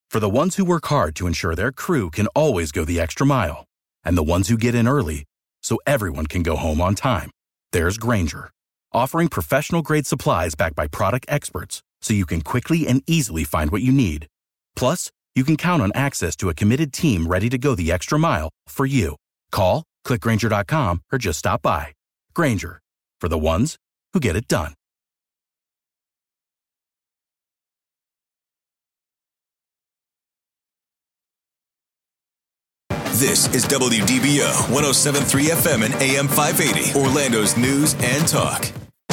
For the ones who work hard to ensure their crew can always go the extra mile, and the ones who get in early so everyone can go home on time, there's Grainger, offering professional-grade supplies backed by product experts so you can quickly and easily find what you need. Plus, you can count on access to a committed team ready to go the extra mile for you. Call, click Grainger.com, or just stop by. Grainger, for the ones who get it done. This is WDBO 107.3 FM and AM 580, Orlando's news and talk.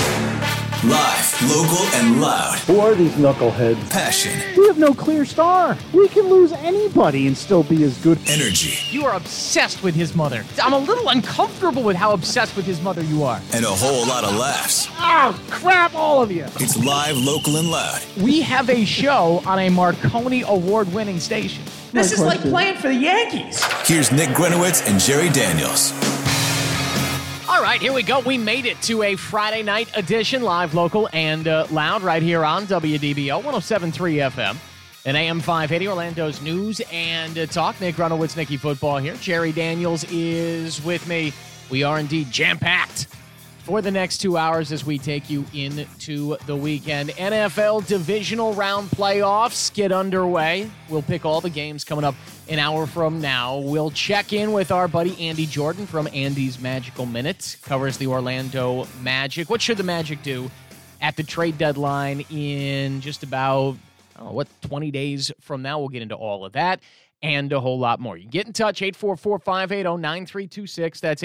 Live, local, and loud. Who are these knuckleheads? Passion. We have no clear star. We can lose anybody and still be as good. Energy. You are obsessed with his mother. I'm a little uncomfortable with how obsessed with his mother you are. And a whole lot of laughs. Oh, crap, all of you. It's live, local, and loud. We have a show on a Marconi award-winning station. This is like playing for the Yankees. Here's Nick Grenowitz and Jerry Daniels. All right, here we go. We made it to a Friday night edition, live, local, and loud, right here on WDBO 107.3 FM and AM 580, Orlando's news and talk. Nick Grenowitz, Nicky Football here. Jerry Daniels is with me. We are indeed jam-packed for the next 2 hours as we take you into the weekend. NFL divisional round playoffs get underway. We'll pick all the games coming up an hour from now. We'll check in with our buddy Andy Jordan from Andy's Magical Minutes. Covers the Orlando Magic. What should the Magic do at the trade deadline in just about, 20 days from now? We'll get into all of that and a whole lot more. You can get in touch, 844-580-9326. That's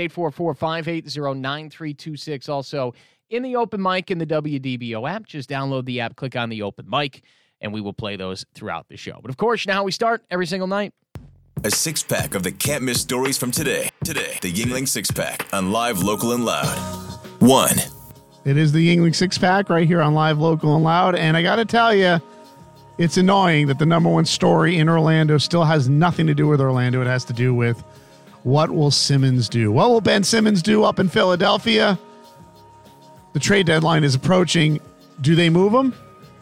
844-580-9326. Also, in the open mic in the WDBO app, just download the app, click on the open mic, and we will play those throughout the show. But, of course, you know how we start every single night. A six-pack of the can't-miss stories from today. Today, the Yuengling Six-Pack on Live, Local, and Loud. 1. It is the Yuengling Six-Pack right here on Live, Local, and Loud. And I got to tell you, it's annoying that the number one story in Orlando still has nothing to do with Orlando. It has to do with what will Simmons do? What will Ben Simmons do up in Philadelphia? The trade deadline is approaching. Do they move him?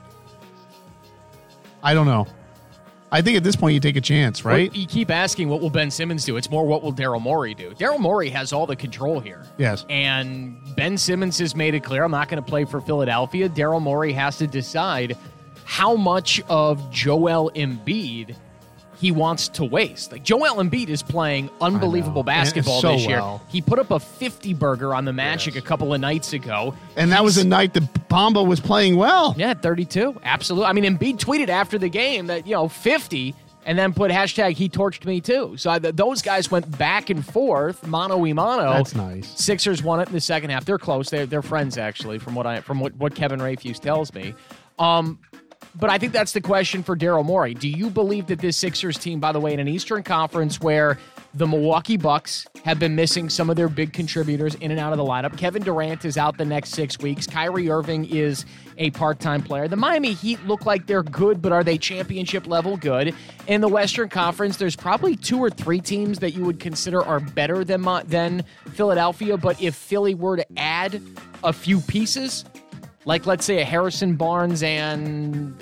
I don't know. I think at this point you take a chance, right? Well, you keep asking what will Ben Simmons do. It's more what will Daryl Morey do. Daryl Morey has all the control here. Yes. And Ben Simmons has made it clear, I'm not going to play for Philadelphia. Daryl Morey has to decide how much of Joel Embiid he wants to waste. Like, Joel Embiid is playing unbelievable basketball this year. Well. He put up a 50-burger on the Magic a couple of nights ago. And that was a night that Bamba was playing well. Yeah, 32. Absolutely. I mean, Embiid tweeted after the game that, 50, and then put hashtag he torched me too. So those guys went back and forth, mano y mano. That's nice. Sixers won it in the second half. They're close. They're friends, actually, from what Kevin Rayfuse tells me. But I think that's the question for Daryl Morey. Do you believe that this Sixers team, by the way, in an Eastern Conference where the Milwaukee Bucks have been missing some of their big contributors in and out of the lineup, Kevin Durant is out the next 6 weeks, Kyrie Irving is a part-time player, the Miami Heat look like they're good, but are they championship level good? In the Western Conference, there's probably 2 or 3 teams that you would consider are better than Philadelphia, but if Philly were to add a few pieces, like, let's say, a Harrison Barnes and,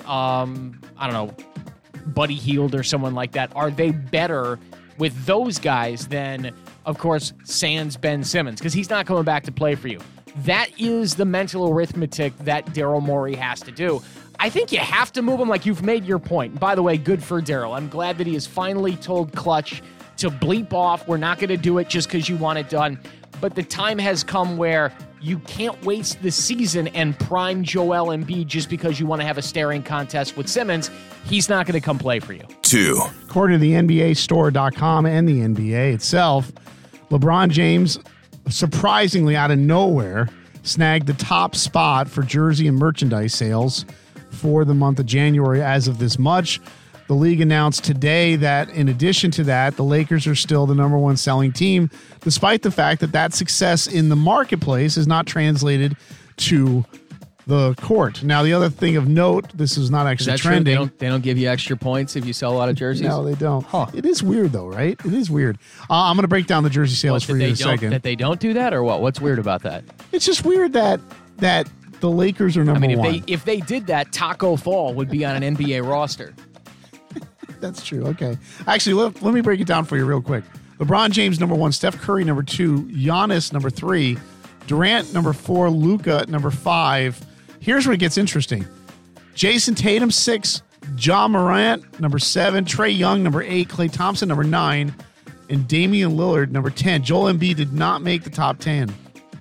Buddy Hield or someone like that, are they better with those guys than, of course, sans Ben Simmons? Because he's not coming back to play for you. That is the mental arithmetic that Daryl Morey has to do. I think you have to move him, like you've made your point. And by the way, good for Daryl. I'm glad that he has finally told Clutch to bleep off, we're not going to do it just because you want it done. But the time has come where you can't waste the season and prime Joel Embiid just because you want to have a staring contest with Simmons. He's not going to come play for you. 2. According to the NBAstore.com and the NBA itself, LeBron James, surprisingly out of nowhere, snagged the top spot for jersey and merchandise sales for the month of January as of this much. The league announced today that in addition to that, the Lakers are still the number one selling team, despite the fact that success in the marketplace is not translated to the court. Now, the other thing of note, this is not actually trending. True? They don't give you extra points if you sell a lot of jerseys? No, they don't. Huh. It is weird, though, right? It is weird. I'm going to break down the jersey sales for you in a second. That they don't do that, or what? What's weird about that? It's just weird that the Lakers are number one. If they did that, Taco Fall would be on an NBA roster. That's true. Okay. Actually, let me break it down for you real quick. LeBron James, number 1. Steph Curry, number 2. Giannis, number 3. Durant, number 4. Luka, number 5. Here's where it gets interesting. Jason Tatum, 6. Ja Morant, number 7. Trae Young, number 8. Klay Thompson, number 9. And Damian Lillard, number 10. Joel Embiid did not make the top 10.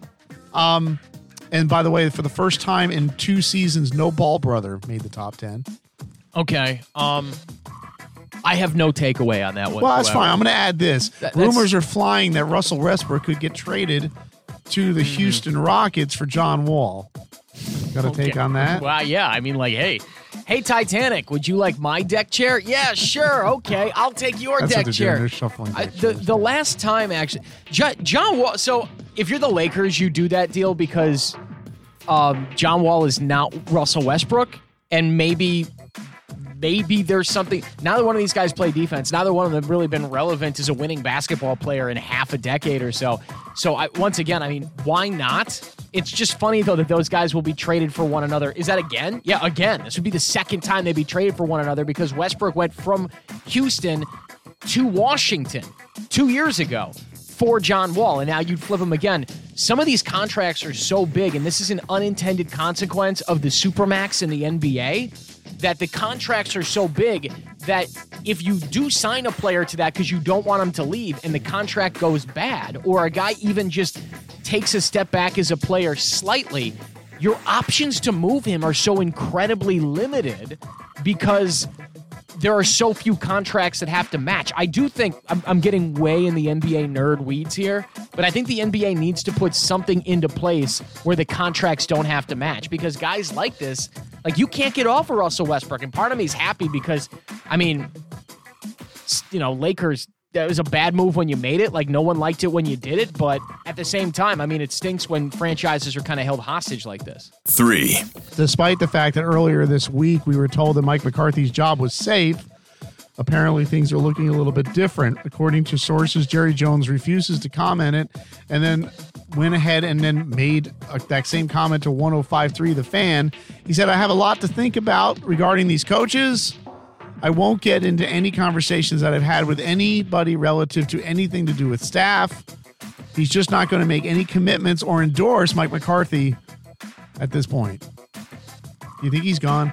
And by the way, for the first time in 2 seasons, no Ball brother made the top 10. Okay. I have no takeaway on that one. Well, that's fine. I'm going to add this. Rumors are flying that Russell Westbrook could get traded to the Houston Rockets for John Wall. Got a take on that? Well, yeah. I mean, like, hey, Titanic, would you like my deck chair? Yeah, sure. Okay, I'll take your That's deck what chair. They're shuffling deck chairs. The last time, actually, John Wall. So if you're the Lakers, you do that deal because John Wall is not Russell Westbrook, and maybe there's something. Neither one of these guys play defense. Neither one of them have really been relevant as a winning basketball player in half a decade or so. So once again, I mean, why not? It's just funny, though, that those guys will be traded for one another. Is that again? Yeah, again. This would be the second time they'd be traded for one another because Westbrook went from Houston to Washington 2 years ago for John Wall, and now you'd flip him again. Some of these contracts are so big, and this is an unintended consequence of the Supermax in the NBA, that the contracts are so big that if you do sign a player to that because you don't want him to leave and the contract goes bad, or a guy even just takes a step back as a player slightly, your options to move him are so incredibly limited because there are so few contracts that have to match. I do think I'm getting way in the NBA nerd weeds here, but I think the NBA needs to put something into place where the contracts don't have to match because guys like this, like you can't get off of Russell Westbrook. And part of me is happy because, I mean, you know, Lakers, that was a bad move when you made it. Like no one liked it when you did it. But at the same time, I mean, it stinks when franchises are kind of held hostage like this. 3. Despite the fact that earlier this week we were told that Mike McCarthy's job was safe, apparently things are looking a little bit different. According to sources, Jerry Jones refuses to comment it and then went ahead and then made that same comment to 105.3 The Fan. He said, I have a lot to think about regarding these coaches. I won't get into any conversations that I've had with anybody relative to anything to do with staff. He's just not going to make any commitments or endorse Mike McCarthy at this point. You think he's gone?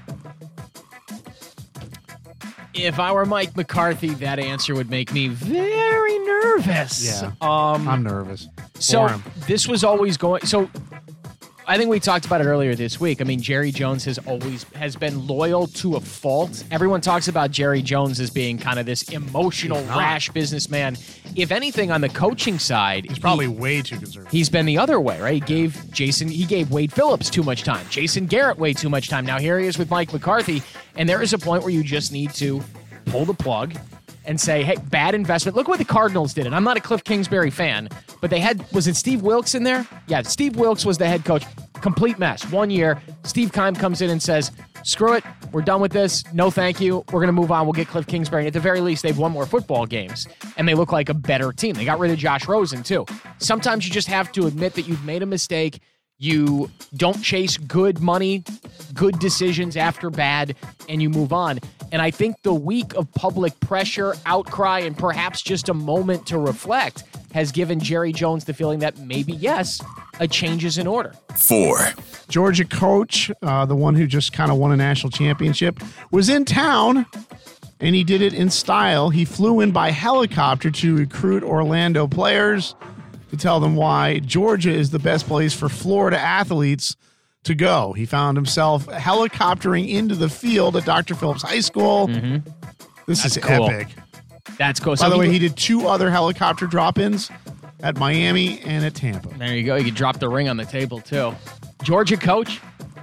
If I were Mike McCarthy, that answer would make me very nervous. Yeah, I'm nervous. So this was always going. So I think we talked about it earlier this week. I mean, Jerry Jones has been loyal to a fault. Everyone talks about Jerry Jones as being kind of this emotional, rash businessman. If anything, on the coaching side, he's probably way too conservative. He's been the other way, right? He gave Wade Phillips too much time. Jason Garrett way too much time. Now here he is with Mike McCarthy, and there is a point where you just need to pull the plug and say, hey, bad investment. Look what the Cardinals did. And I'm not a Cliff Kingsbury fan, but they had, was it Steve Wilkes in there? Yeah, Steve Wilkes was the head coach. Complete mess. 1 year, Steve Keim comes in and says, screw it, we're done with this. No, thank you. We're going to move on. We'll get Cliff Kingsbury. And at the very least, they've won more football games, and they look like a better team. They got rid of Josh Rosen, too. Sometimes you just have to admit that you've made a mistake. You don't chase good money, good decisions after bad, and you move on. And I think the week of public pressure, outcry, and perhaps just a moment to reflect has given Jerry Jones the feeling that maybe, yes, a change is in order. 4. Georgia coach, the one who just kind of won a national championship, was in town, and he did it in style. He flew in by helicopter to recruit Orlando players to tell them why Georgia is the best place for Florida athletes to go. He found himself helicoptering into the field at Dr. Phillips High School. Mm-hmm. This is cool. Epic. That's cool. By the way, he did 2 other helicopter drop-ins at Miami and at Tampa. There you go. You could drop the ring on the table, too. Georgia coach?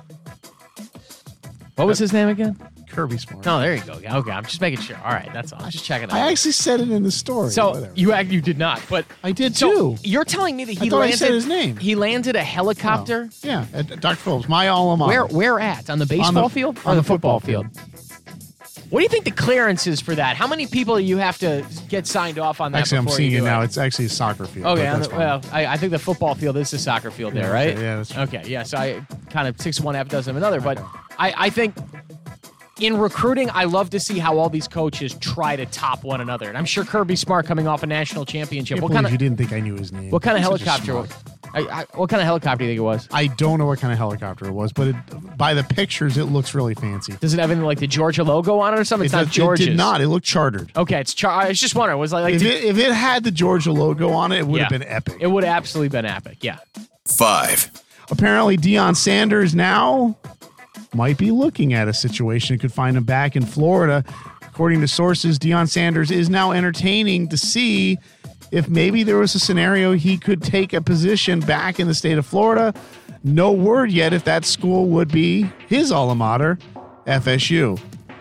What was his name again? Kirby Smart. No, there you go. Okay, I'm just making sure. All right, that's all. I'm just checking it out. I actually said it in the story. So you did not, but I did too. You're telling me that I said his name. He landed a helicopter? Oh, yeah, at Dr. Phillips, my alma mater. Where at? On the baseball field or on the football field? What do you think the clearance is for that? How many people do you have to get signed off on that? Actually, I'm seeing it now. It's actually a soccer field. Okay, I think the football field is the soccer field there, right? Okay, yeah, that's right. Okay, yeah, so I kind of 6 of one, half dozen of another. But I think in recruiting, I love to see how all these coaches try to top one another. And I'm sure Kirby Smart coming off a national championship. What kind of? You didn't think I knew his name. What kind of Such a helicopter? schmuck. What kind of helicopter do you think it was? I don't know what kind of helicopter it was, but by the pictures, it looks really fancy. Does it have anything like the Georgia logo on it or something? It's not Georgia's. It did not. It looked chartered. Okay, it's I was just wondering. Was like if it had the Georgia logo on it, it would have been epic. It would have absolutely been epic. Yeah. 5. Apparently, Deion Sanders now might be looking at a situation that could find him back in Florida. According to sources, Deion Sanders is now entertaining to see if maybe there was a scenario he could take a position back in the state of Florida. No word yet if that school would be his alma mater, FSU.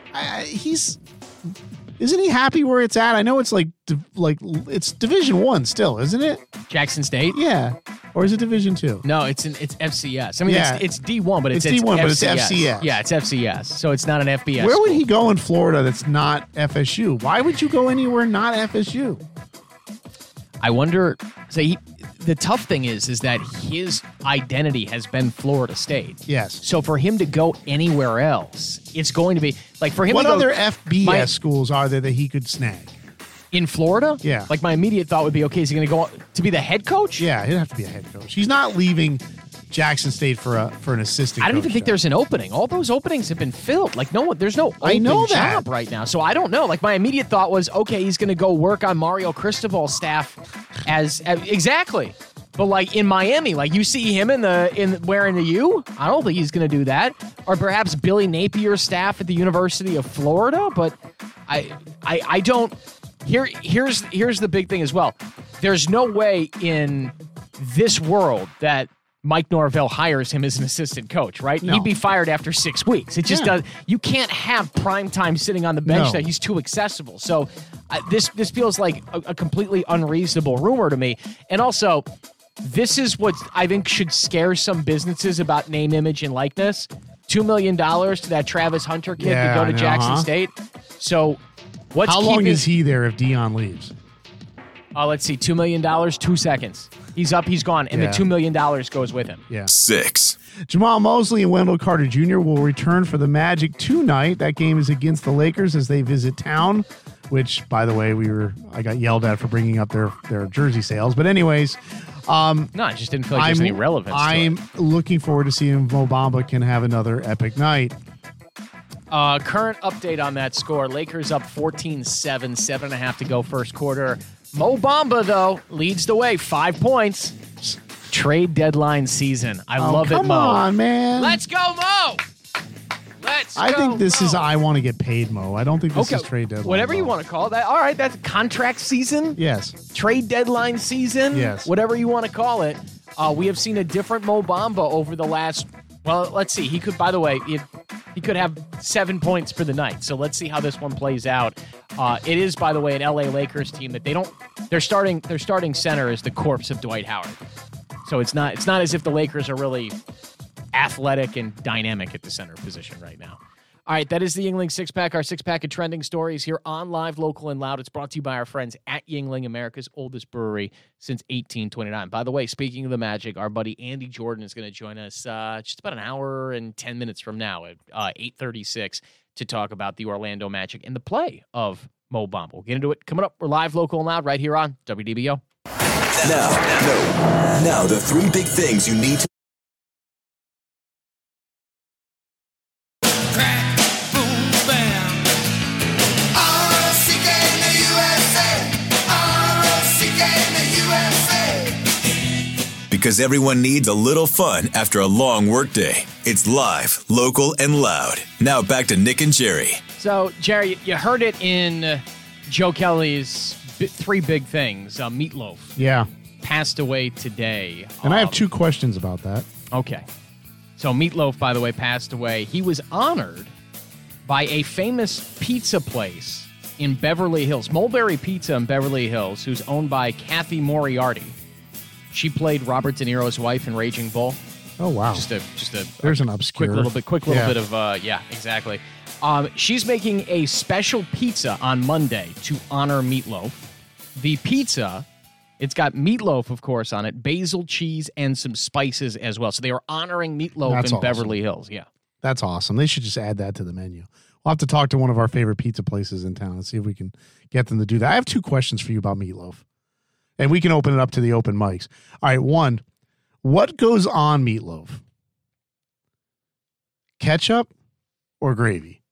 Isn't he happy where it's at? I know it's like it's Division I still, isn't it? Jackson State? Yeah. Or is it Division II? No, it's FCS. I mean, it's D1, but it's D1, FCS. but it's FCS. Yeah, it's FCS, so it's not an FBS. Where would school. he go in Florida that's not FSU? Why would you go anywhere not FSU? I wonder. The tough thing is that his identity has been Florida State. Yes. So for him to go anywhere else, it's going to be like for him. What to go, other FBS schools are there that he could snag? In Florida? Yeah. Like my immediate thought would be, okay, is he going to go to be the head coach? Yeah, he'd have to be a head coach. He's not leaving Jackson State for an assistant. I don't even think there's an opening. All those openings have been filled. Like there's no open job right now. So I don't know. Like my immediate thought was, okay, he's going to go work on Mario Cristobal's staff as exactly. But like in Miami, like you see him wearing the U. I don't think he's going to do that. Or perhaps Billy Napier's staff at the University of Florida. But I don't. Here's the big thing as well. There's no way in this world that Mike Norvell hires him as an assistant coach, right? No. He'd be fired after 6 weeks. It just does. You can't have prime time sitting on the bench that he's too accessible. So this feels like a completely unreasonable rumor to me. And also, this is what I think should scare some businesses about name, image, and likeness. $2 million to that Travis Hunter kid to go to Jackson State. So how long is he there if Deion leaves? Let's see, $2 million, 2 seconds. He's up, he's gone, and the $2 million goes with him. Yeah. 6. Jamal Mosley and Wendell Carter Jr. will return for the Magic tonight. That game is against the Lakers as they visit town, which, by the way, I got yelled at for bringing up their jersey sales. But anyways, no, I just didn't feel like there's any relevance. I'm looking forward to seeing if Mo Bamba can have another epic night. Current update on that score. Lakers up 14-7, 7.5 to go first quarter. Mo Bamba, though, leads the way, 5 points. Trade deadline season. I love it, Mo. Come on, man. Let's go, Mo. I think this is I want to get paid, Mo. I don't think this is trade deadline. Whatever you want to call that. All right, that's contract season. Yes. Trade deadline season. Yes. Whatever you want to call it. We have seen a different Mo Bamba over the last, well, let's see. He could, by the way, he could have 7 points for the night. So let's see how this one plays out. It is, by the way, an LA Lakers team that their starting center is the corpse of Dwight Howard. So it's not as if the Lakers are really athletic and dynamic at the center position right now. All right, that is the Yuengling Six-Pack, our six-pack of trending stories here on Live, Local, and Loud. It's brought to you by our friends at Yuengling, America's oldest brewery since 1829. By the way, speaking of the Magic, our buddy Andy Jordan is going to join us just about an hour and 10 minutes from now at 8:36 to talk about the Orlando Magic and the play of Mo Bamba. We'll get into it coming up. We're Live, Local, and Loud right here on WDBO. Now, the 3 big things you need to because everyone needs a little fun after a long workday. It's Live, Local, and Loud. Now back to Nick and Jerry. So, Jerry, you heard it in Joe Kelly's 3 big things. Meatloaf. Yeah. Passed away today. And I have 2 questions about that. Okay. So Meatloaf, by the way, passed away. He was honored by a famous pizza place in Beverly Hills, Mulberry Pizza in Beverly Hills, who's owned by Kathy Moriarty. She played Robert De Niro's wife in Raging Bull. Oh, wow. Just a There's an obscure. quick little bit of exactly. She's making a special pizza on Monday to honor Meatloaf. The pizza, it's got meatloaf, of course, on it, basil cheese, and some spices as well. So they are honoring Meatloaf in That's awesome. Beverly Hills. Yeah. That's awesome. They should just add that to the menu. We'll have to talk to one of our favorite pizza places in town and see if we can get them to do that. I have 2 questions for you about meatloaf, and we can open it up to the open mics. All right, 1, what goes on meatloaf? Ketchup or gravy?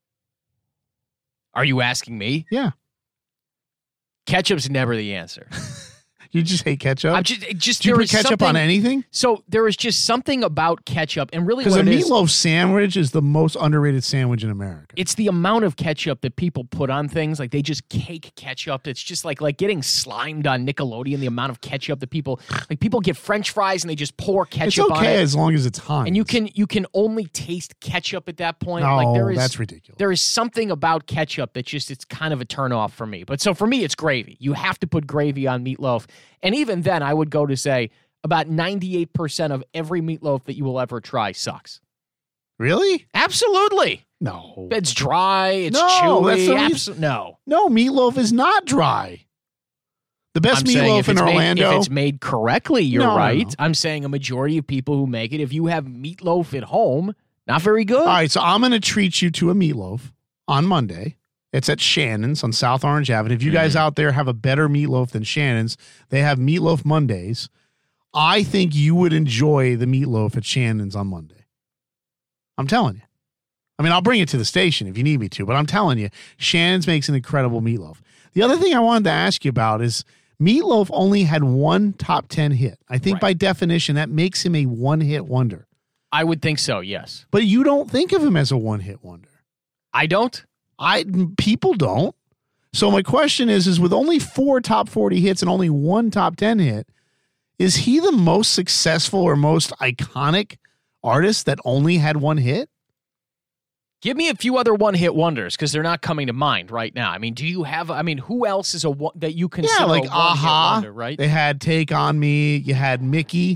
Are you asking me? Yeah. Ketchup's never the answer. You just hate ketchup? I'm just Do you put ketchup on anything? So there is just something about ketchup, and really Because what a it is, meatloaf sandwich is the most underrated sandwich in America. it's the amount of ketchup that people put on things. Like they just cake ketchup. It's just like getting slimed on Nickelodeon, the amount of ketchup that people get French fries and they just pour ketchup It's on okay it. as long as it's Heinz. And you can only taste ketchup at that point. No, Like that's ridiculous. There is something about ketchup that it's kind of a turnoff for me. But so for me, it's gravy. You have to put gravy on meatloaf. And even then, I would go to say about 98% of every meatloaf that you will ever try sucks. Really? Absolutely. No. It's dry. It's No, that's chewy. the No. No, meatloaf is not dry. The best I'm saying meatloaf in Orlando. if it's made correctly, you're No, right. no. I'm saying a majority of people who make it, if you have meatloaf at home, not very good. All right, so I'm going to treat you to a meatloaf on Monday. It's at Shannon's on South Orange Avenue. If you guys out there have a better meatloaf than Shannon's, they have Meatloaf Mondays. I think you would enjoy the meatloaf at Shannon's on Monday. I'm telling you. I mean, I'll bring it to the station if you need me to, but I'm telling you, Shannon's makes an incredible meatloaf. The other thing I wanted to ask you about is Meatloaf only had 1 top 10 hit. I think by definition, that makes him a one-hit wonder. I would think so, yes. But you don't think of him as a one-hit wonder. I don't? People don't. So my question is with only 4 top 40 hits and only 1 top 10 hit, is he the most successful or most iconic artist that only had 1 hit? Give me a few other one-hit wonders because they're not coming to mind right now. I mean, do you have? I mean, who else is that you consider like a one-hit Aha, wonder? Right? They had "Take on Me." You had Mickey,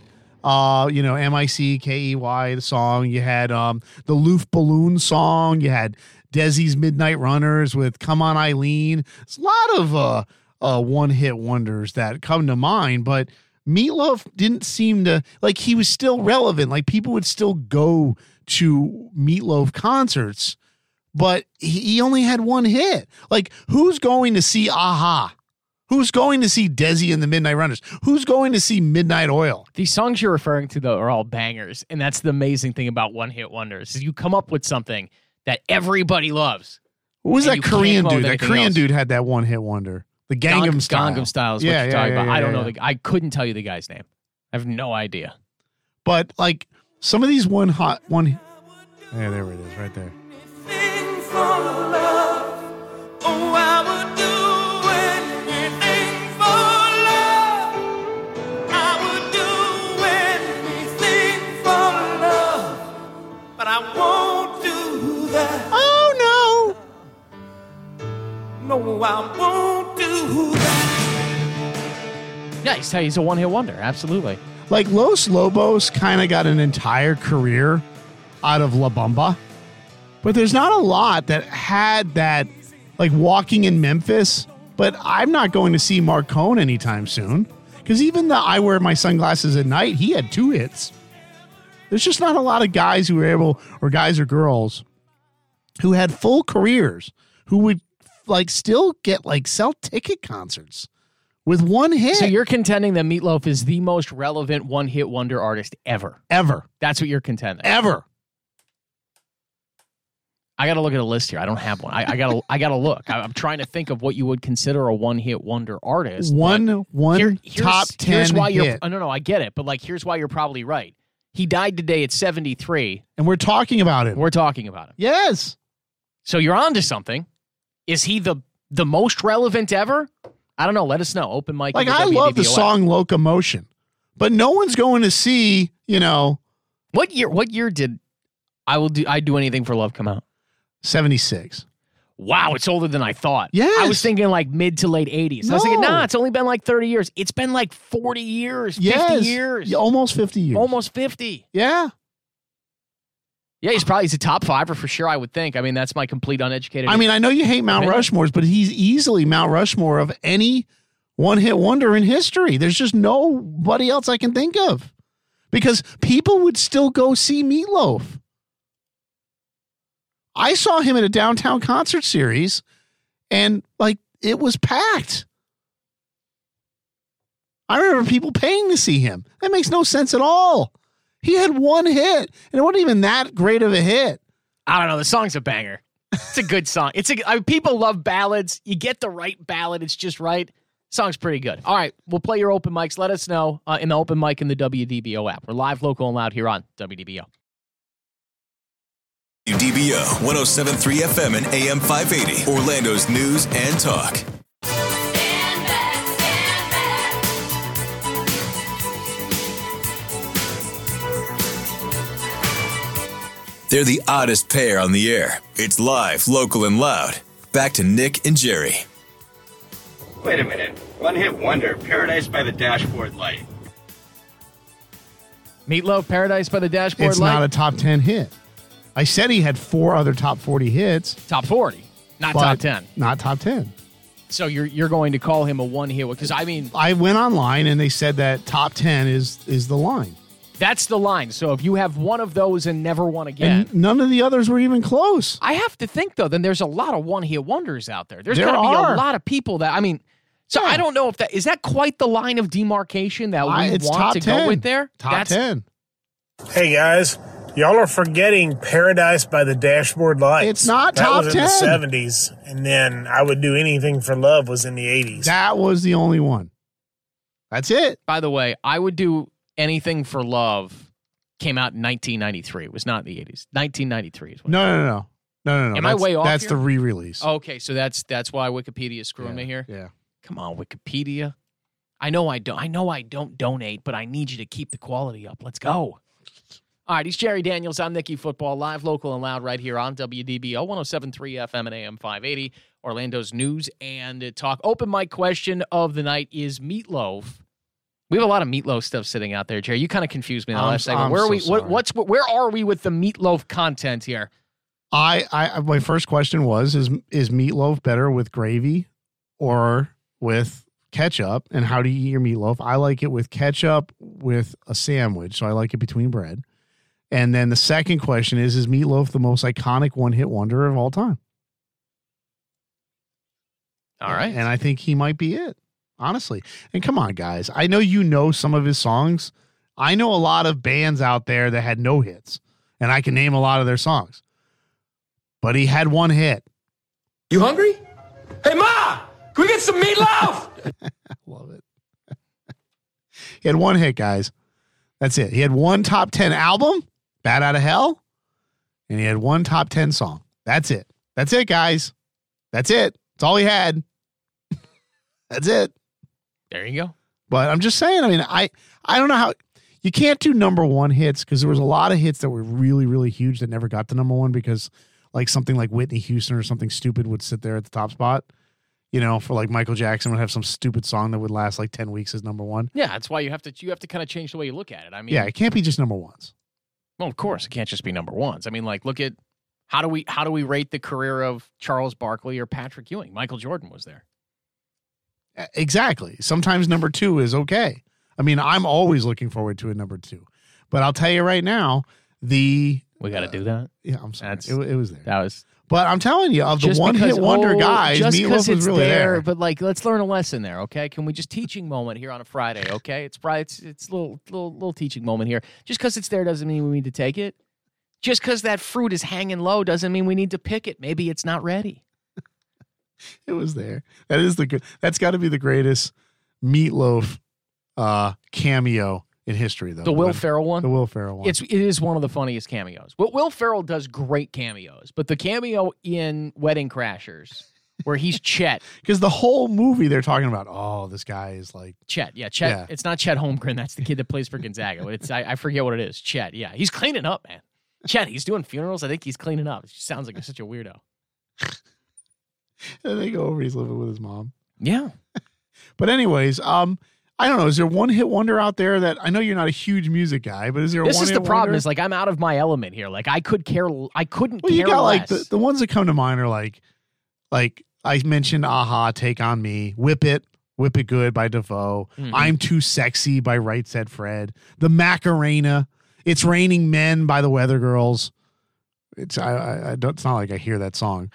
Mickey, the song. You had the Loof Balloon song. You had Desi's Midnight Runners with "Come On Eileen." It's a lot of one-hit wonders that come to mind, but Meatloaf didn't seem to he was still relevant. Like people would still go to Meatloaf concerts, but he only had 1 hit. Like, who's going to see Aha? Who's going to see Desi and the Midnight Runners? Who's going to see Midnight Oil? These songs you're referring to, though, are all bangers, and that's the amazing thing about one-hit wonders is you come up with something that everybody loves. Who was that Korean dude? That anything Korean else. dude had that one-hit wonder. The Gangnam Style. Gangnam Style is what you're talking about. I don't know. Yeah. I couldn't tell you the guy's name. I have no idea. But some of these there it is, right there. But I won't do that. Oh No, I won't do that. Yeah, he's a one-hit wonder. Absolutely. no! Los Lobos kind of got an entire career out of La Bamba, but there's not a lot that had that, Walking in Memphis. But I'm not going to see Marcone anytime soon because even the I Wear My Sunglasses at Night, he had 2 hits. There's just not a lot of guys who were able, or guys or girls, who had full careers who would still get sell ticket concerts with 1 hit. So you're contending that Meatloaf is the most relevant one-hit wonder artist ever. Ever. That's what you're contending. Ever. I got to look at a list here. I don't have one. I got to look. I'm trying to think of what you would consider a one-hit wonder artist. One top 10 Here's why hit. No, I get it. But here's why you're probably right. He died today at 73. And we're talking about him. We're talking about him. Yes. So you're on to something. Is he the most relevant ever? I don't know. Let us know. Open mic. I love the song Locomotion, but no one's going to see, What year did I Do Anything for Love come out? 76. Wow, it's older than I thought. Yes. I was thinking mid to late 80s. I was thinking, it's only been 30 years. It's been 40 years, 50 years. Yeah, almost 50 years. Almost 50. Yeah. Yeah, he's a top fiver for sure, I would think. I mean, that's my complete uneducated. I mean, I know you hate Mount Rushmore's, but he's easily Mount Rushmore of any one-hit wonder in history. There's just nobody else I can think of because people would still go see Meatloaf. I saw him at a downtown concert series, and like it was packed. I remember people paying to see him. That makes no sense at all. He had one hit, and it wasn't even that great of a hit. I don't know. The song's a banger. It's a good song. People love ballads. You get the right ballad. It's just right. Song's pretty good. All right, we'll play your open mics. Let us know in the open mic in the WDBO app. We're live, local, and loud here on WDBO. WDBO 107.3 FM and AM 580. Orlando's news and talk. Stand back, stand back. They're the oddest pair on the air. It's live, local, and loud. Back to Nick and Jerry. Wait a minute. One hit wonder, Paradise by the Dashboard Light. Meatloaf, Paradise by the Dashboard It's Light? not a top 10 hit. I said he had 4 other top 40 hits. Top 40, not top 10. Not top 10. So you're going to call him a one-hit? Because, I mean... I went online, and they said that top 10 is the line. That's the line. So if you have one of those and never won again... And none of the others were even close. I have to think, though, then there's a lot of one-hit wonders out there. There's There got to be are. a lot of people that... I mean... So Yeah. I don't know if that... Is that quite the line of demarcation that we It's want top to 10. go with there? Top 10. Hey guys, y'all are forgetting Paradise by the Dashboard Lights. It's not that top was 10. in the 70s, and then I Would Do Anything for Love was in the 80s. That was the only one. That's it. By the way, I Would Do Anything for Love came out in 1993. It was not in the 80s. 1993 is when No. Am I way off That's here? the re-release. Okay, so that's why Wikipedia is screwing me here. Yeah. Come on, Wikipedia. I know I don't donate, but I need you to keep the quality up. Let's go. All right, he's Jerry Daniels. I'm Nicky Football, live, local, and loud right here on WDBO 107.3 FM and AM 580, Orlando's news and talk. Open mic question of the night is Meatloaf. We have a lot of Meatloaf stuff sitting out there, Jerry. You kind of confused me in the last segment. Where are we? Where are we with the Meatloaf content here? My first question was: Is meatloaf better with gravy or with ketchup? And how do you eat your meatloaf? I like it with ketchup with a sandwich, so I like it between bread. And then the second question is meatloaf the most iconic one-hit wonder of all time? All right. And I think he might be it, honestly. And come on, guys. I know you know some of his songs. I know a lot of bands out there that had no hits, and I can name a lot of their songs. But he had one hit. You hungry? Hey, Ma! Can we get some meatloaf? Love it. He had one hit, guys. That's it. He had one top 10 album, Bat Out of Hell, and he had one top 10 song. That's it. That's it, guys. That's it. That's all he had. That's it. There you go. But I'm just saying, I mean, I don't know how you can't do number one hits because there was a lot of hits that were really, really huge that never got to number one because like something like Whitney Houston or something stupid would sit there at the top spot. You know, for like Michael Jackson would have some stupid song that would last like 10 weeks as number one. Yeah, that's why you have to kind of change the way you look at it. I mean, Yeah, it can't be just number ones. Well, of course, it can't just be number ones. I mean, like, look at how do we rate the career of Charles Barkley or Patrick Ewing? Michael Jordan was there. Exactly. Sometimes number two is okay. I mean, I'm always looking forward to a number two. But I'll tell you right now, we got to do that. Yeah, I'm sorry. It was there. That was. But I'm telling you, of the one-hit wonder guys, just Meatloaf was really there. But like, let's learn a lesson there, okay? Can we just teaching moment here on a Friday, okay? It's a little teaching moment here. Just because it's there doesn't mean we need to take it. Just because that fruit is hanging low doesn't mean we need to pick it. Maybe it's not ready. It was there. That's got to be the greatest Meatloaf cameo in history, though. The Will Ferrell one? The Will Ferrell one. It is one of the funniest cameos. Will Ferrell does great cameos, but the cameo in Wedding Crashers, where he's Chet. Because the whole movie they're talking about, oh, this guy is like... Chet, yeah, Chet. Yeah. It's not Chet Holmgren. That's the kid that plays for Gonzaga. But I forget what it is. Chet, yeah. He's cleaning up, man. Chet, he's doing funerals. I think he's cleaning up. It just sounds like such a weirdo. And they go over, he's living with his mom. Yeah. But anyways, I don't know. Is there one hit wonder out there that I know you're not a huge music guy, but is there? This one is hit the problem. wonder? Is like I'm out of my element here. Like I couldn't care Well, less. you got like the ones that come to mind are like I mentioned, Aha, Take on Me, Whip It Good by Devoe, I'm Too Sexy by Right Said Fred, The Macarena, It's Raining Men by the Weather Girls, It's I don't. It's not like I hear that song.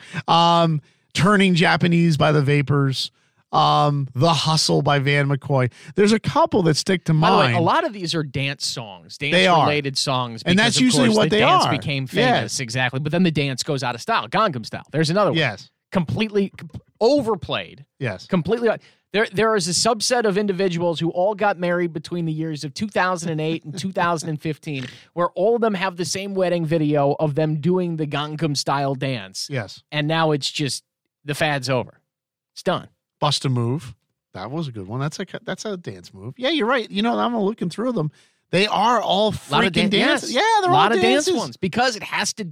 Turning Japanese by the Vapors. The Hustle by Van McCoy. There's a couple that stick to By the mind. way, a lot of these are dance songs, They are. dance-related songs. And that's because, of usually course, what the they dance are. became famous, exactly. But then the dance goes out of style. Gangnam Style. There's another one. Yes. Completely overplayed. Yes. Completely. There is a subset of individuals who all got married between the years of 2008 and 2015, where all of them have the same wedding video of them doing the Gangnam Style dance. Yes. And now it's just the fad's over. It's done. Bust a Move. That was a good one. That's a dance move. Yeah, you're right. You know, I'm looking through them. They are all freaking dances. Yeah, they're a lot all of dances. dance ones because it has to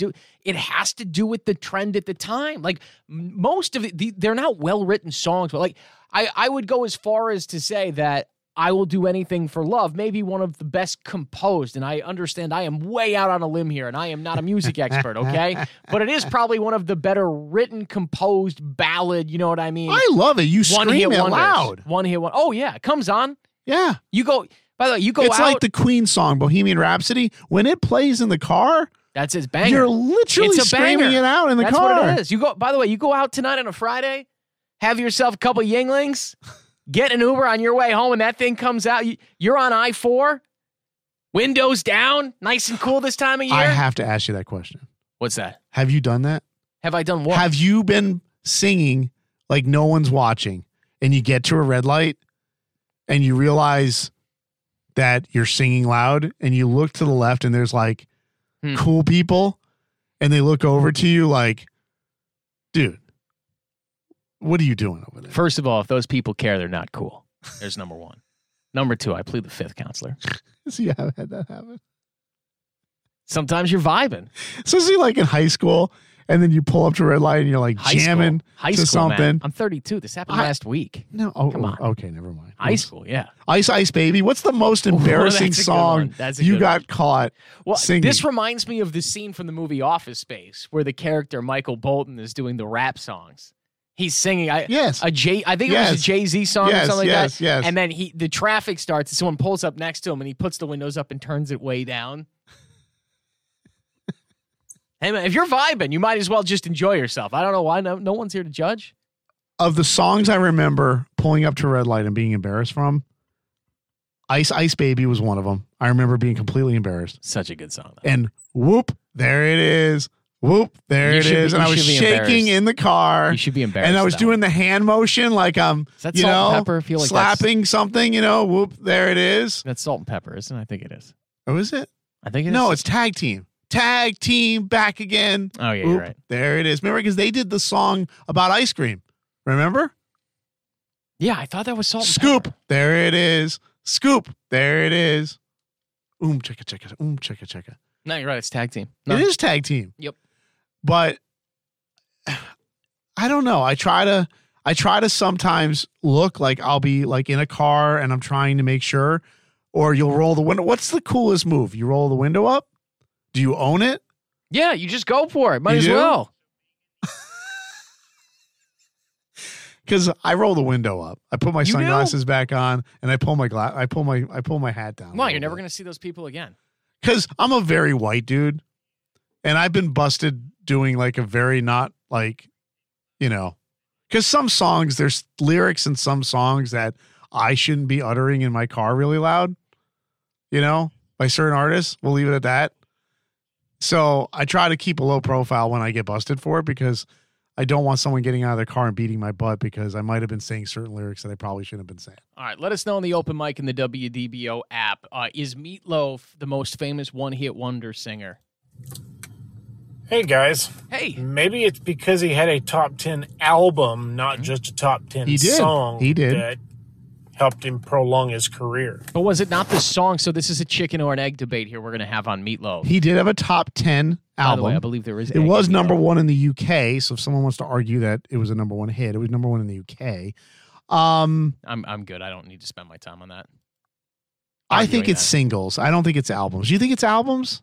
do with the trend at the time. Like most of they're not well written songs, but like I would go as far as to say that I Will Do Anything for Love may be one of the best composed, and I understand I am way out on a limb here, and I am not a music expert, okay? But it is probably one of the better written, composed ballad, you know what I mean? I love it. You scream it loud. One hit one. Oh, yeah, it comes on. Yeah. You go, by the way, you go It's out. like the Queen song, Bohemian Rhapsody. When it plays in the car, that's his banger. You're literally It's a screaming banger. it out in the That's car. what it is. You go. By the way, you go out tonight on a Friday, have yourself a couple Yinglings, get an Uber on your way home, and that thing comes out. You're on I-4, windows down, nice and cool this time of year. I have to ask you that question. What's that? Have you done that? Have I done what? Have you been singing like no one's watching and you get to a red light and you realize that you're singing loud and you look to the left and there's like cool people and they look over to you like, dude, what are you doing over there? First of all, if those people care, they're not cool. There's number one. Number two, I plead the fifth, counselor. See, I've had that happen. Sometimes you're vibing. So see, like in high school, and then you pull up to red light and you're like jamming high to school, something. man. I'm 32. This happened last week. No, Come on. Okay, never mind. High school, yeah. Ice Ice Baby. What's the most embarrassing that's a good song one. That's a you good got one. caught singing? This reminds me of the scene from the movie Office Space where the character Michael Bolton is doing the rap songs. He's singing. I think it was a Jay-Z song or something like that. Yes. And then the traffic starts and someone pulls up next to him and he puts the windows up and turns it way down. Hey man, if you're vibing, you might as well just enjoy yourself. I don't know why. No one's here to judge. Of the songs I remember pulling up to a red light and being embarrassed from, Ice Ice Baby was one of them. I remember being completely embarrassed. Such a good song, though. And whoop, there it is. Whoop, there it is. And I was shaking in the car. You should be embarrassed. And I was doing the hand motion like I'm, Is that salt and pepper? I feel like slapping something, whoop, there it is. That's Salt and Pepper, isn't it? I think it is. Oh, is it? I think it is. No, it's Tag Team. Tag Team back again. Oh, yeah, Whoop, you're right. There it is. Remember, because they did the song about ice cream. Remember? Yeah, I thought that was Salt and Scoop. Pepper. There it is. Scoop. There it is. Chicka, chicka. Chicka, chicka. No, you're right. It's Tag Team. No. It is Tag Team. Yep. But I don't know. I try to sometimes look like I'll be like in a car and I'm trying to make sure, or you'll roll the window. What's the coolest move? You roll the window up? Do you own it? Yeah, you just go for it. Might You as do? well. Because I roll the window up. I put my You do? sunglasses back on and I pull my I pull my hat down. No, you're never going to see those people again. Because I'm a very white dude, and I've been busted doing like a very not like, because some songs, there's lyrics in some songs that I shouldn't be uttering in my car really loud, by certain artists. We'll leave it at that. So I try to keep a low profile when I get busted for it because I don't want someone getting out of their car and beating my butt because I might have been saying certain lyrics that I probably shouldn't have been saying. All right, let us know on the open mic in the WDBO app. Is Meatloaf the most famous one-hit wonder singer? Hey, guys. Hey. Maybe it's because he had a top 10 album, not just a top 10 He did. song He did. that helped him prolong his career. But was it not the song? So this is a chicken or an egg debate here we're going to have on Meatloaf. He did have a top 10 album. By the way, I believe there is. It was number one in the UK. So if someone wants to argue that it was a number one hit, it was number one in the UK. I'm good. I don't need to spend my time on that. I think Arguing it's that. singles. I don't think it's albums. Do you think it's albums?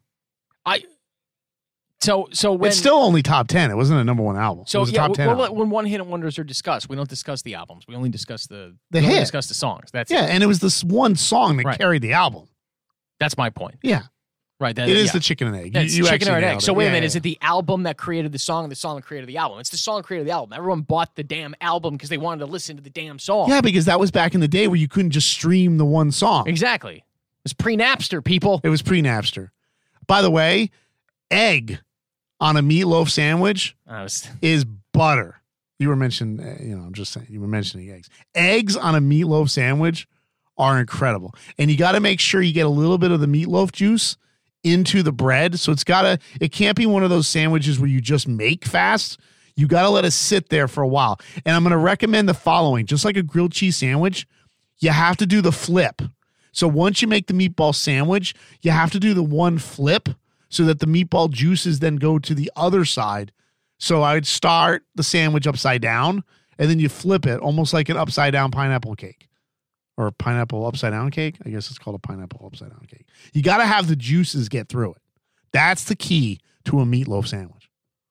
So when It's still only top 10. It wasn't a number one album. so it was a yeah, top 10 album. when one hit wonders are discussed, we don't discuss the albums. We only discuss the hit. discuss the songs. That's Yeah, it. and it was this one song that Right. carried the album. That's my point. Yeah. Right. It is the chicken and egg. It's You chicken or actually an egg. nailed So it. wait a Yeah, minute. yeah. Is it the album that created the song and the song that created the album? It's the song that created the album. Everyone bought the damn album because they wanted to listen to the damn song. Yeah, because that was back in the day where you couldn't just stream the one song. Exactly. It was pre-Napster, people. It was pre-Napster. By the way, egg on a meatloaf sandwich is butter. You were mentioning, I'm just saying, you were mentioning eggs. Eggs on a meatloaf sandwich are incredible. And you got to make sure you get a little bit of the meatloaf juice into the bread. So it can't be one of those sandwiches where you just make fast. You got to let it sit there for a while. And I'm going to recommend the following. Just like a grilled cheese sandwich, you have to do the flip. So once you make the meatball sandwich, you have to do the one flip so that the meatball juices then go to the other side. So I'd start the sandwich upside down, and then you flip it almost like an upside down pineapple cake. Or a pineapple upside down cake. I guess it's called a pineapple upside down cake. You got to have the juices get through it. That's the key to a meatloaf sandwich.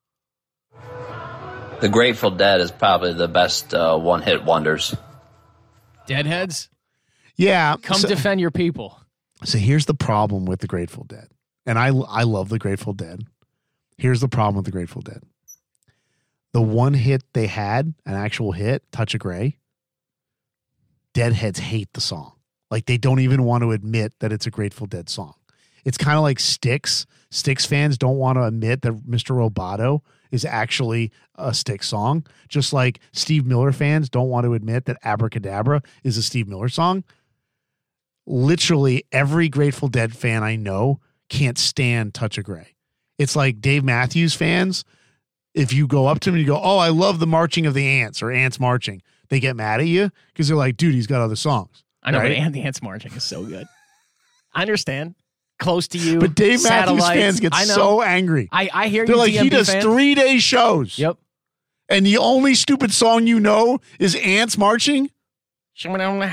The Grateful Dead is probably the best one-hit wonders. Deadheads? Yeah. Come defend your people. So here's the problem with the Grateful Dead. And I love the Grateful Dead. Here's the problem with the Grateful Dead. The one hit they had, an actual hit, Touch of Grey, Deadheads hate the song. Like, they don't even want to admit that it's a Grateful Dead song. It's kind of like Styx. Styx fans don't want to admit that Mr. Roboto is actually a Styx song. Just like Steve Miller fans don't want to admit that Abracadabra is a Steve Miller song. Literally every Grateful Dead fan I know can't stand Touch of Grey. It's like Dave Matthews fans. If you go up to them and you go, oh, I love the marching of the ants or ants marching, they get mad at you because they're like, dude, he's got other songs. I know, right? but the ants marching is so good. I understand. Close to you. But Dave Matthews fans get so angry. I hear They're you, like, DMB he does fans. 3-day shows. Yep. And the only stupid song you know is ants marching? You gotta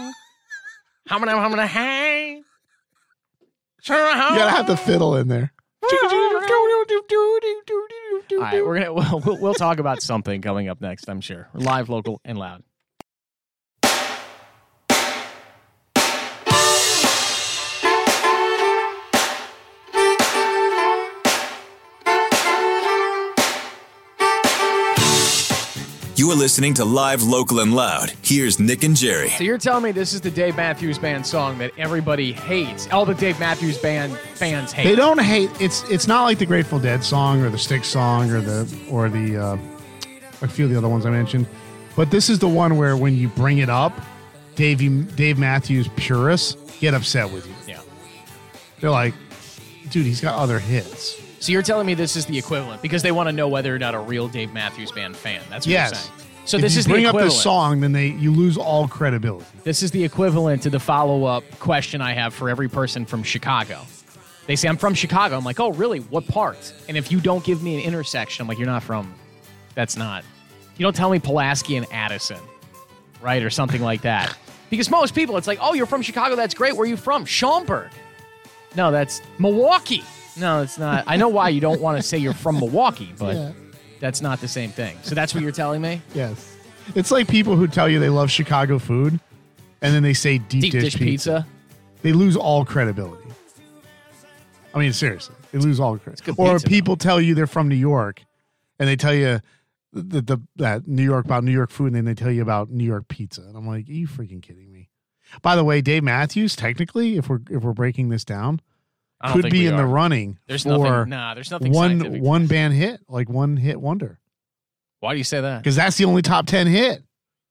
have the fiddle in there. All right, we'll talk about something coming up next, I'm sure. Live, local, and loud. You are listening to Live, Local, and Loud. Here's Nick and Jerry. So you're telling me this is the Dave Matthews Band song that everybody hates? All the Dave Matthews Band fans hate. They don't hate. It's not like the Grateful Dead song or the Styx song or the a few of the other ones I mentioned. But this is the one where when you bring it up, Dave Matthews purists get upset with you. Yeah. They're like, dude, he's got other hits. So you're telling me this is the equivalent because they want to know whether or not a real Dave Matthews Band fan. That's what you're saying. So if this you is the bring equivalent. up this song, then you lose all credibility. This is the equivalent to the follow-up question I have for every person from Chicago. They say, I'm from Chicago. I'm like, oh, really? What part? And if you don't give me an intersection, I'm like, you're not from. That's not. You don't tell me Pulaski and Addison, right? Or something like that. Because most people, it's like, oh, you're from Chicago. That's great. Where are you from? Schaumburg. No, that's Milwaukee. No, it's not. I know why you don't want to say you're from Milwaukee, but that's not the same thing. So that's what you're telling me? Yes. It's like people who tell you they love Chicago food, and then they say deep dish pizza. They lose all credibility. I mean, seriously. They lose all credibility. Or pizza, people tell you they're from New York, and they tell you that New York about New York food, and then they tell you about New York pizza. And I'm like, are you freaking kidding me? By the way, Dave Matthews, technically, if we're breaking this down, could be in the running there's for there's nothing scientific. one band hit, like one hit wonder. Why do you say that? Because that's the only top 10 hit.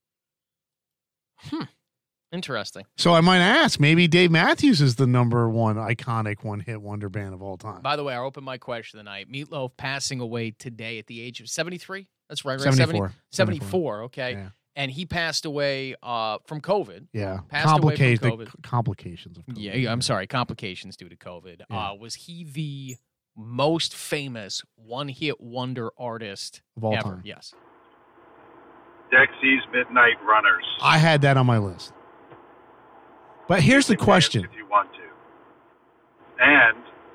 Interesting. So I might ask, maybe Dave Matthews is the number one iconic one hit wonder band of all time. By the way, our open mic question tonight: Meatloaf passing away today at the age of 73. That's right, 74. 74. Okay. Yeah. And he passed away from COVID. Yeah. Passed away from COVID. Complications of COVID. Yeah, I'm sorry. Complications due to COVID. Yeah. Was he the most famous one-hit wonder artist of all ever? time? Yes. Dexy's Midnight Runners. I had that on my list. But here's the question. If you want to. And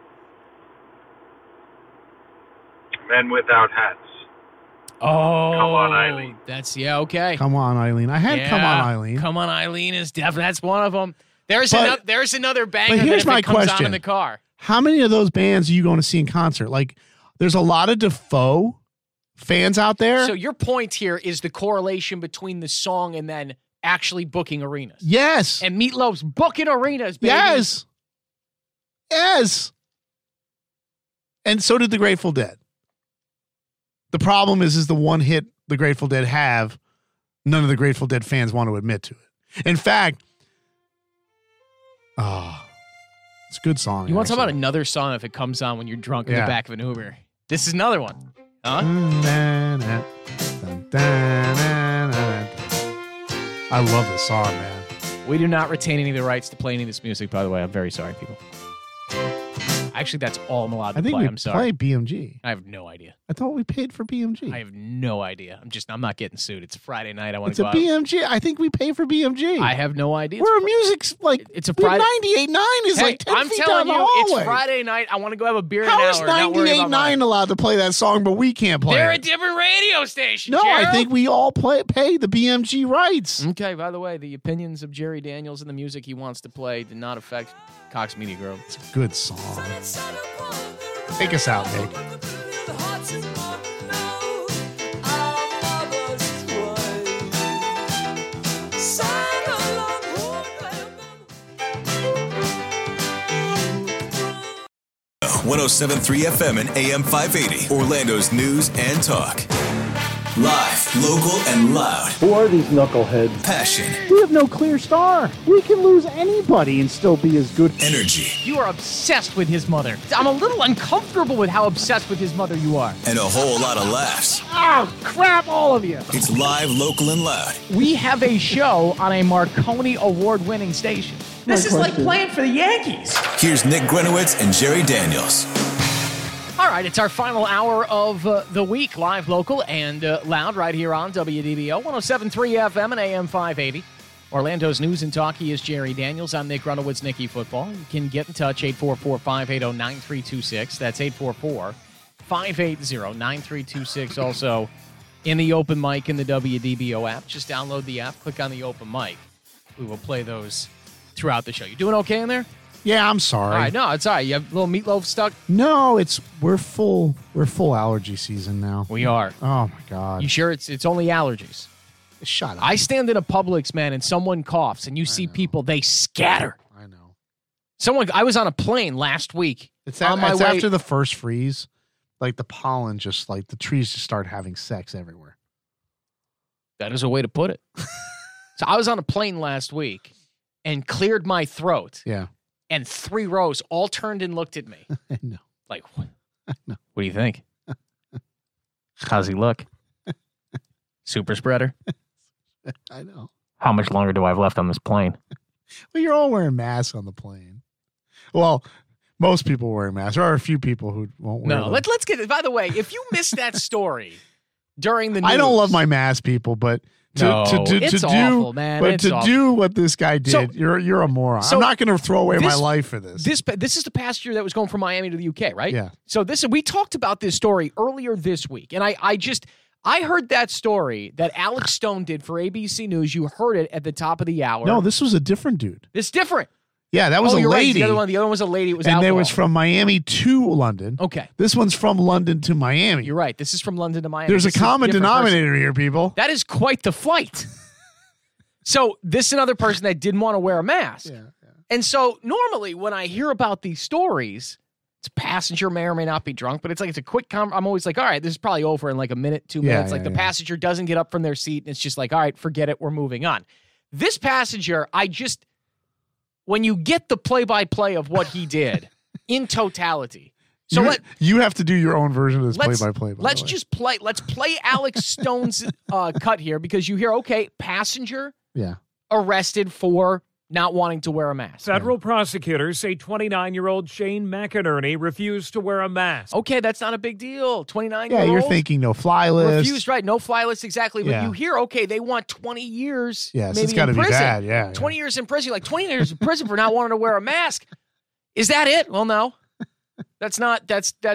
Men Without Hats. Oh, Come On, Eileen. That's okay. Come On, Eileen. I had Come On, Eileen. Come On, Eileen is definitely that's one of them. There's But- another banger but here's that if my it comes on question. in the car. How many of those bands are you going to see in concert? Like, there's a lot of Defoe fans out there. So your point here is the correlation between the song and then actually booking arenas. Yes. And Meatloaf's booking arenas, baby. Yes. Yes. And so did the Grateful Dead. The problem is the one hit the Grateful Dead have, none of the Grateful Dead fans want to admit to it. In fact, it's a good song. You want to talk about another song if it comes on when you're drunk in the back of an Uber? This is another one. Huh? I love this song, man. We do not retain any of the rights to play any of this music, by the way. I'm very sorry, people. Actually, that's all I'm allowed to play. I'm sorry. I think we play BMG. I have no idea. I thought we paid for BMG. I have no idea. I'm not getting sued. It's a Friday night. I want to go out. It's a BMG. I think we pay for BMG. I have no idea. Where music's like, it's a Friday. 98.9 is like 10 I'm feet telling down the you, hallway. it's Friday night. I want to go have a beer How in an is hour. 98.9 allowed to play that song, but we can't play They're it? a different radio station, No, Gerald. I think we all pay the BMG rights. Okay, by the way, the opinions of Jerry Daniels and the music he wants to play did not affect Cox Media Group. It's a good song. Take us out, Nick. One 107.3 FM and AM 580. Orlando's news and talk. Live, local, and loud. Who are these knuckleheads? Passion. We have no clear star. We can lose anybody and still be as good. Energy. You are obsessed with his mother. I'm a little uncomfortable with how obsessed with his mother you are. And a whole lot of laughs. Oh, crap, all of you. It's live, local, and loud. We have a show on a Marconi award-winning station. This is like playing for the Yankees. Here's Nick Grenowitz and Jerry Daniels. All right, it's our final hour of the week, live, local, and loud right here on WDBO, 107.3 FM and AM 580. Orlando's news and talk. He is Jerry Daniels. I'm Nick Grunowitz, Nicky Football. You can get in touch, 844-580-9326. That's 844-580-9326. Also, in the open mic in the WDBO app. Just download the app, click on the open mic. We will play those throughout the show. You doing okay in there? Yeah, I'm sorry. All right, no, it's all right. You have a little meatloaf stuck? No, we're full allergy season now. We are. Oh my God. You sure it's only allergies? Shut up. I stand in a Publix, man, and someone coughs, and you see people, they scatter. I know. I was on a plane last week. It's after the first freeze, like the pollen just like the trees just start having sex everywhere. That is a way to put it. So I was on a plane last week and cleared my throat. Yeah. And 3 rows all turned and looked at me. I know. Like, what? What do you think? How's he look? Super spreader? I know. How much longer do I have left on this plane? Well, you're all wearing masks on the plane. Well, most people wearing masks. There are a few people who won't wear them. Let's get it. By the way, if you missed that story during the news. I don't love my mask people, but it's awful, man. But it's to awful. do what this guy did, So- you're a moron. so I'm not going to throw away my life for this. This is the passenger that was going from Miami to the UK, right? Yeah. So we talked about this story earlier this week, and I heard that story that Alex Stone did for ABC News. You heard it at the top of the hour. No, this was a different dude. It's different. Yeah, that was a you're right. lady. The other one was a lady. It was and alcohol. it was from Miami to London. Okay. This one's from London to Miami. You're right. This is from London to Miami. There's This a is common different denominator person. here, people. That is quite the flight. So this is another person that didn't want to wear a mask. Yeah. And so normally when I hear about these stories, it's a passenger may or may not be drunk, but it's like it's a quick I'm always like, all right, this is probably over in like a minute, 2 minutes. The passenger doesn't get up from their seat and it's just like, all right, forget it, we're moving on. This passenger, when you get the play-by-play of what he did in totality. So you have to do your own version of this play-by-play. Let's play Alex Stone's cut here because you hear, okay, passenger arrested for not wanting to wear a mask. Federal prosecutors say 29-year-old Shane McInerney refused to wear a mask. Okay, that's not a big deal. 29-year-old. Yeah, you're thinking no fly list. Refused, right? No fly list, exactly. But you hear, okay, they want 20 years. Yes, maybe it's got to in be prison. bad. Yeah, 20 years in prison. Like 20 years in prison for not wanting to wear a mask. Is that it? Well, no. That's not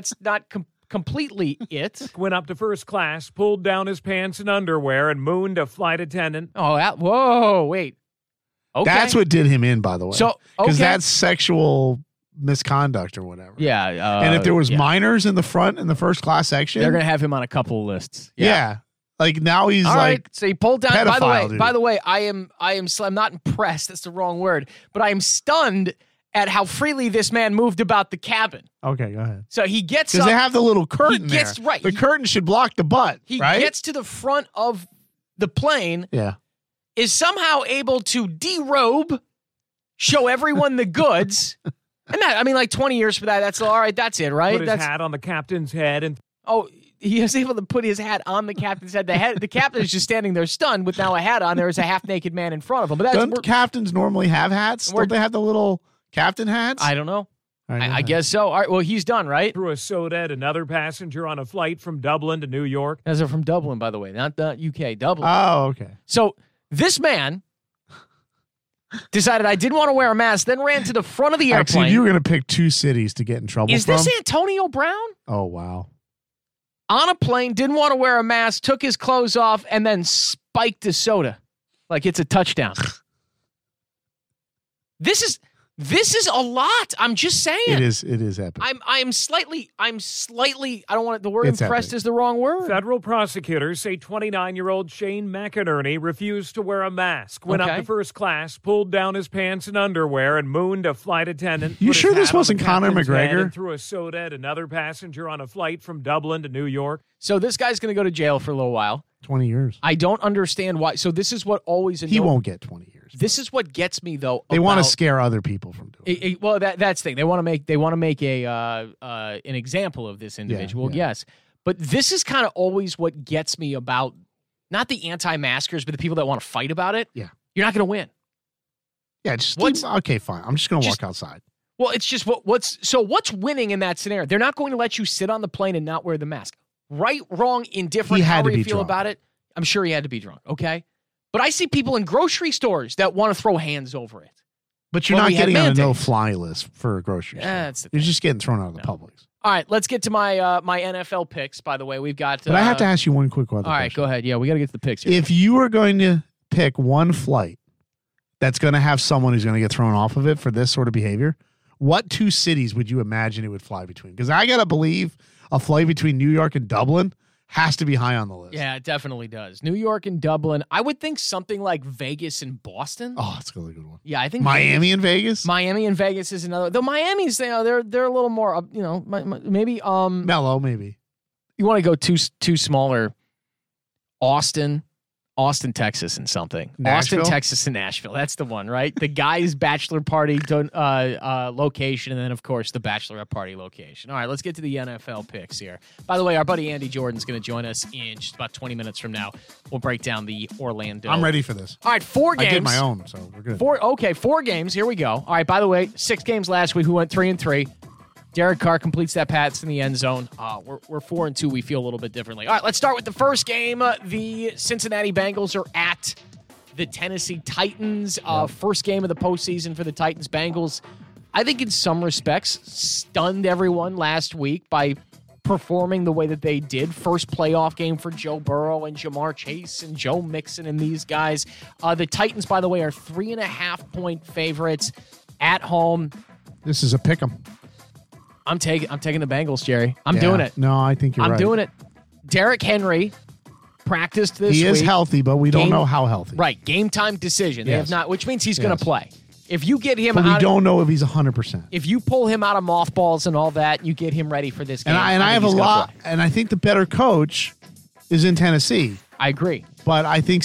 completely it. Went up to first class, pulled down his pants and underwear, and mooned a flight attendant. Whoa, wait. Okay. That's what did him in, by the way. So, because that's sexual misconduct or whatever. Yeah. And if there was minors in the front in the first class section, they're going to have him on a couple of lists. Yeah. Like now he's all like right. So he pulled down. pedophile, By the way, I'm not impressed. That's the wrong word, but I am stunned at how freely this man moved about the cabin. Okay, go ahead. So he gets because up. they have the little curtain gets, there. right. The curtain should block the butt. He right? gets to the front of the plane. Yeah. Is somehow able to derobe, show everyone the goods. And that, I mean, like 20 years for that. That's all right. That's it, right? Put his hat on the captain's head and. He was able to put his hat on the captain's head. The captain is just standing there stunned with now a hat on. There is a half-naked man in front of him. But Don't captains normally have hats? Don't they have the little captain hats? I don't know. I guess so. All right, well, he's done, right? Threw a soda at another passenger on a flight from Dublin to New York. Those are from Dublin, by the way, not the UK, Dublin. Oh, okay. So this man decided I didn't want to wear a mask, then ran to the front of the airplane. Actually, you were going to pick two cities to get in trouble Is from. this Antonio Brown? Oh, wow. On a plane, didn't want to wear a mask, took his clothes off, and then spiked a soda like it's a touchdown. This is a lot. I'm just saying. It is epic. I'm slightly, I don't want the word It's impressed epic. is the wrong word. Federal prosecutors say 29-year-old Shane McInerney refused to wear a mask, went up to first class, pulled down his pants and underwear, and mooned a flight attendant. You put his sure this hat on wasn't the Conor captain's head McGregor? And threw a soda at another passenger on a flight from Dublin to New York. So this guy's going to go to jail for a little while. 20 years. I don't understand why. So this is what always He won't get 20 years. This is what gets me though. They want to scare other people from doing it. Well, that's the thing. They want to make an example of this individual. Yeah. Yes, but this is kind of always what gets me about not the anti-maskers, but the people that want to fight about it. Yeah, you're not going to win. Yeah, okay, fine. I'm just going to walk outside. Well, it's just what's winning in that scenario? They're not going to let you sit on the plane and not wear the mask. Right, wrong, indifferent. However you feel about it. I'm sure he had to be drunk. Okay. But I see people in grocery stores that want to throw hands over it. But you're not getting on a no-fly list for a grocery store. You're just getting thrown out of the Publix. All right, let's get to my my NFL picks. By the way, we've got. But I have to ask you one quick question. All right, go ahead. Yeah, we got to get to the picks here. If you were going to pick one flight that's going to have someone who's going to get thrown off of it for this sort of behavior, what two cities would you imagine it would fly between? Because I got to believe a flight between New York and Dublin has to be high on the list. Yeah, it definitely does. New York and Dublin. I would think something like Vegas and Boston. Oh, that's a really good one. Yeah, I think Miami and Vegas. Miami and Vegas is another. Though Miami's, they're a little more, maybe mellow. Maybe you want to go two smaller. Austin, Texas, and something. Nashville? Austin, Texas, and Nashville. That's the one, right? The guy's bachelor party location, and then, of course, the bachelorette party location. All right, let's get to the NFL picks here. By the way, our buddy Andy Jordan's going to join us in just about 20 minutes from now. We'll break down the Orlando. I'm ready for this. All right, 4 games. I did my own, so we're good. 4 games. Here we go. All right, by the way, 6 games last week. We went 3-3. Derek Carr completes that pass in the end zone. We're 4-2. We feel a little bit differently. All right, let's start with the first game. The Cincinnati Bengals are at the Tennessee Titans. First game of the postseason for the Titans. Bengals, I think in some respects, stunned everyone last week by performing the way that they did. First playoff game for Joe Burrow and Jamar Chase and Joe Mixon and these guys. The Titans, by the way, are 3.5-point favorites at home. This is a pick 'em. I'm taking the Bengals, Jerry. I'm doing it. No, I think you're right. I'm doing it. Derrick Henry practiced this week. He is healthy, but we don't know how healthy. Right. Game time decision. They have not, which means he's going to play. If you get him but out, we don't know if he's 100%. If you pull him out of mothballs and all that, you get him ready for this game. And I have a lot, and I think the better coach is in Tennessee. I agree. But I think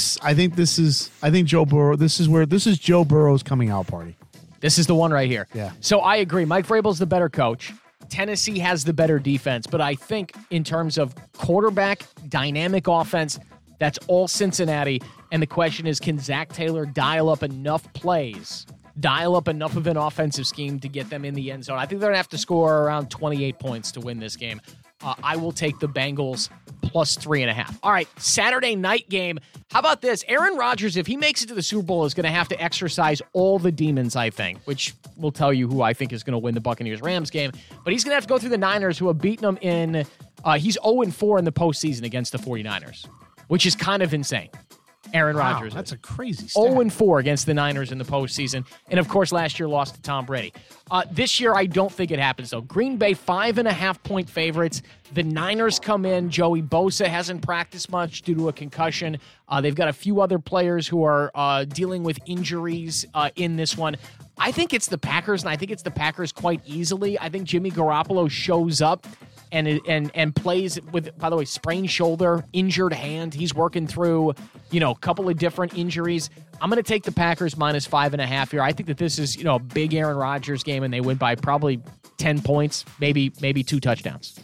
Joe Burrow. This is Joe Burrow's coming out party. This is the one right here. Yeah. So I agree. Mike Vrabel's the better coach. Tennessee has the better defense, but I think in terms of quarterback, dynamic offense, that's all Cincinnati. And the question is, can Zach Taylor dial up enough plays, dial up enough of an offensive scheme to get them in the end zone? I think they're going to have to score around 28 points to win this game. I will take the Bengals plus 3.5. All right, Saturday night game. How about this? Aaron Rodgers, if he makes it to the Super Bowl, is going to have to exercise all the demons, I think, which will tell you who I think is going to win the Buccaneers-Rams game. But he's going to have to go through the Niners, who have beaten him in he's 0-4 in the postseason against the 49ers, which is kind of insane. Aaron Wow, Rodgers. that's a crazy stat. 0-4 against the Niners in the postseason. And, of course, last year lost to Tom Brady. This year, I don't think it happens, though. Green Bay, 5.5-point favorites. The Niners come in. Joey Bosa hasn't practiced much due to a concussion. They've got a few other players who are dealing with injuries in this one. I think it's the Packers, and I think it's the Packers quite easily. I think Jimmy Garoppolo shows up and plays with, by the way, sprained shoulder, injured hand. He's working through, a couple of different injuries. I'm going to take the Packers minus 5.5 here. I think that this is, a big Aaron Rodgers game, and they win by probably 10 points, maybe 2 touchdowns.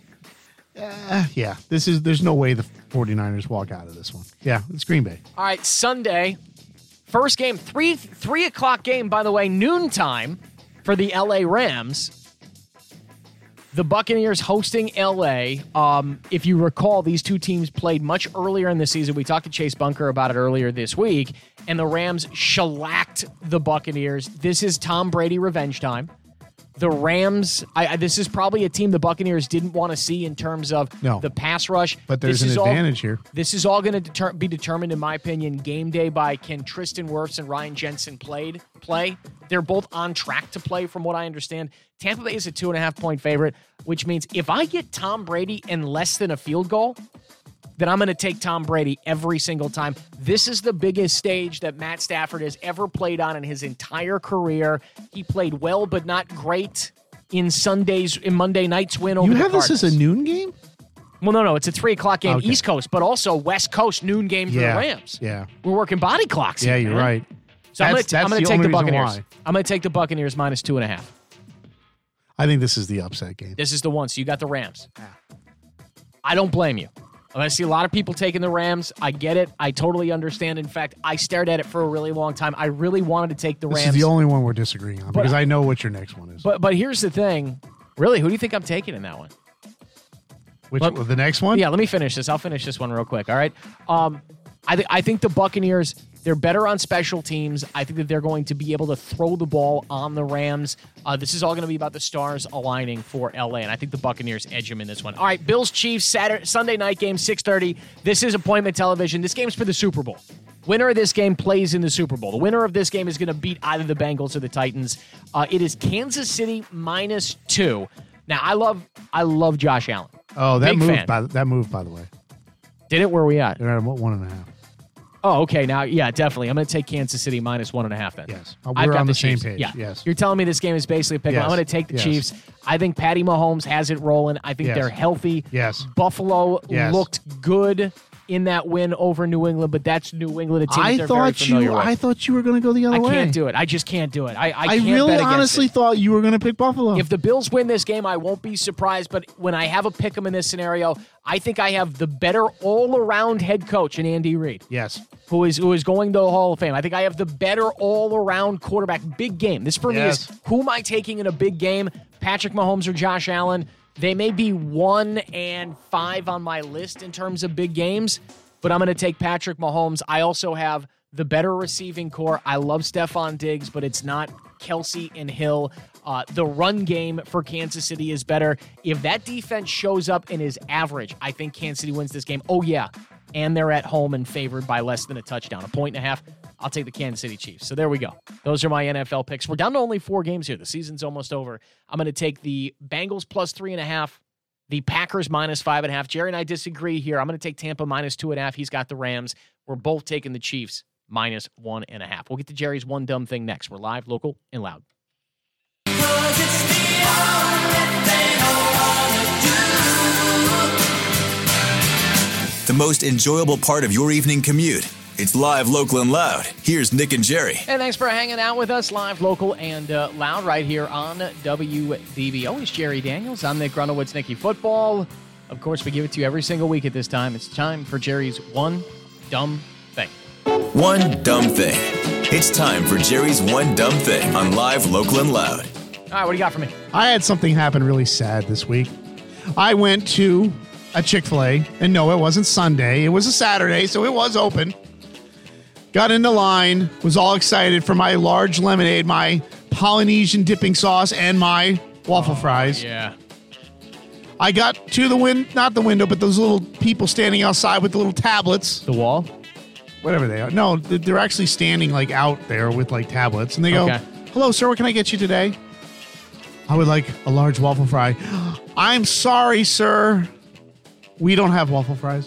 Yeah, there's no way the 49ers walk out of this one. Yeah, it's Green Bay. All right, Sunday, first game, 3 o'clock game, by the way, noontime for the LA Rams. The Buccaneers hosting LA. If you recall, these two teams played much earlier in the season. We talked to Chase Bunker about it earlier this week, and the Rams shellacked the Buccaneers. This is Tom Brady revenge time. The Rams, this is probably a team the Buccaneers didn't want to see in terms of the pass rush. But there's an advantage here. This is all going to be determined, in my opinion, game day by can Tristan Wirfs and Ryan Jensen play. They're both on track to play, from what I understand. Tampa Bay is a 2.5-point favorite, which means if I get Tom Brady in less than a field goal, then I'm going to take Tom Brady every single time. This is the biggest stage that Matt Stafford has ever played on in his entire career. He played well, but not great in Monday night's win over the Cardinals. This as a noon game? Well, no. It's a 3 o'clock game, Okay. East Coast, but also West Coast noon game for the Rams. Yeah. We're working body clocks Yeah, here, you're man. right. So I'm going to take the only reason Buccaneers. why. I'm going to take the Buccaneers minus 2.5. I think this is the upset game. This is the one. So you got the Rams. I don't blame you. I see a lot of people taking the Rams. I get it. I totally understand. In fact, I stared at it for a really long time. I really wanted to take the Rams. This is the only one we're disagreeing on because I know what your next one is. But here's the thing. Really, who do you think I'm taking in that one? The next one? Yeah, let me finish this. I'll finish this one real quick, all right? I think the Buccaneers, they're better on special teams. I think that they're going to be able to throw the ball on the Rams. This is all going to be about the stars aligning for LA, and I think the Buccaneers edge them in this one. All right, Bills-Chiefs, Sunday night game, 6:30. This is appointment television. This game's for the Super Bowl. Winner of this game plays in the Super Bowl. The winner of this game is going to beat either the Bengals or the Titans. It is Kansas City minus 2. Now, I love Josh Allen. Oh, that Big moved, fan. by the way. Did it? Where are we at? They're at 1.5. Oh, okay. Now, yeah, definitely. I'm going to take Kansas City minus 1.5 then. Yes. I've We're got on the Chiefs. same page. Yeah. Yes. You're telling me this game is basically a pick. Yes. I'm going to take the Yes. Chiefs. I think Patty Mahomes has it rolling. I think Yes. they're healthy. Yes. Buffalo Yes. looked good in that win over New England, but that's New England, a team that they're very familiar with. I thought you were going to go the other way. I can't do it. I just can't do it. I can't really bet against honestly it. thought you were going to pick Buffalo. If the Bills win this game, I won't be surprised. But when I have a pick 'em in this scenario, I think I have the better all-around head coach in Andy Reid. Yes. Who is going to the Hall of Fame. I think I have the better all-around quarterback. Big game. This for me is, who am I taking in a big game? Patrick Mahomes or Josh Allen? They may be 1 and 5 on my list in terms of big games, but I'm going to take Patrick Mahomes. I also have the better receiving core. I love Stephon Diggs, but it's not Kelsey and Hill. The run game for Kansas City is better. If that defense shows up and is average, I think Kansas City wins this game. Oh, yeah. And they're at home and favored by less than a touchdown, 1.5. I'll take the Kansas City Chiefs. So there we go. Those are my NFL picks. We're down to only 4 games here. The season's almost over. I'm going to take the Bengals plus 3.5, the Packers minus 5.5. Jerry and I disagree here. I'm going to take Tampa minus 2.5. He's got the Rams. We're both taking the Chiefs minus 1.5. We'll get to Jerry's one dumb thing next. We're live, local, and loud. The most enjoyable part of your evening commute. It's live, local, and loud. Here's Nick and Jerry. And thanks for hanging out with us, live, local, and loud, right here on WDBO. It's Jerry Daniels. I'm Nick Grunowitz, Nicky Football. Of course, we give it to you every single week at this time. It's time for Jerry's one dumb thing. One dumb thing. It's time for Jerry's one dumb thing on live, local, and loud. All right, what do you got for me? I had something happen really sad this week. I went to a Chick-fil-A, and no, it wasn't Sunday. It was a Saturday, so it was open. Got in the line, was all excited for my large lemonade, my Polynesian dipping sauce, and my waffle fries. Yeah. I got to the not the window, but those little people standing outside with the little tablets. The wall? whatever they are. No, they're actually standing like out there with like tablets, and they go, "Hello, sir. What can I get you today?" I would like a large waffle fry. I'm sorry, sir. We don't have waffle fries.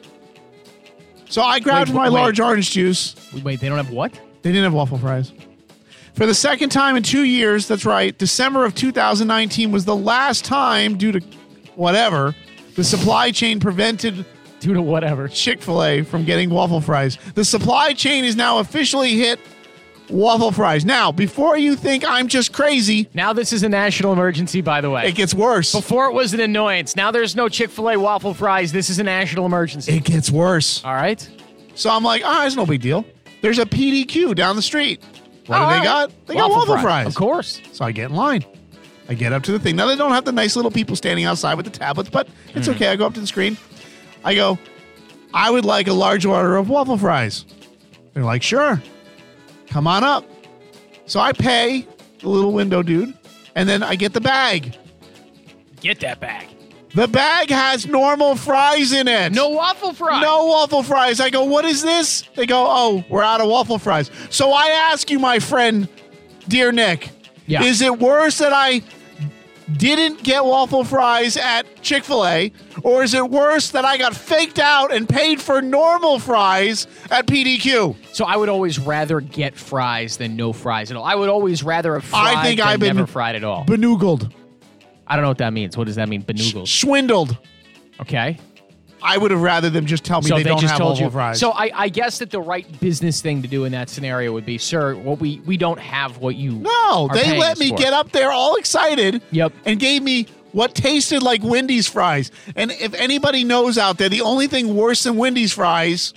So I grabbed my large orange juice. Wait, they don't have what? They didn't have waffle fries. For the second time in 2 years, that's right, December of 2019 was the last time, due to whatever, the supply chain prevented due to whatever Chick-fil-A from getting waffle fries. The supply chain is now officially hit waffle fries. Now, before you think I'm just crazy. Now this is a national emergency, by the way. It gets worse. Before it was an annoyance. Now there's no Chick-fil-A waffle fries. This is a national emergency. It gets worse. All right. So I'm like, it's no big deal. There's a PDQ down the street. What do they got? They got waffle fries. Of course. So I get in line. I get up to the thing. Now, they don't have the nice little people standing outside with the tablets, but it's okay. I go up to the screen. I go, I would like a large order of waffle fries. They're like, sure. Come on up. So I pay the little window dude, and then I get the bag. Get that bag. The bag has normal fries in it. No waffle fries. No waffle fries. I go, what is this? They go, we're out of waffle fries. So I ask you, my friend, dear Nick, is it worse that I didn't get waffle fries at Chick-fil-A, or is it worse that I got faked out and paid for normal fries at PDQ? So I would always rather get fries than no fries at all. I would always rather have fried than never fried at all. Benoogled. I don't know what that means. What does that mean, benoogled? Swindled. Okay. I would have rather them just tell me they don't have waffle fries. So I guess that the right business thing to do in that scenario would be, sir, we don't have what you No, are they paying let us me for. get up there all excited and gave me what tasted like Wendy's fries. And if anybody knows out there, the only thing worse than Wendy's fries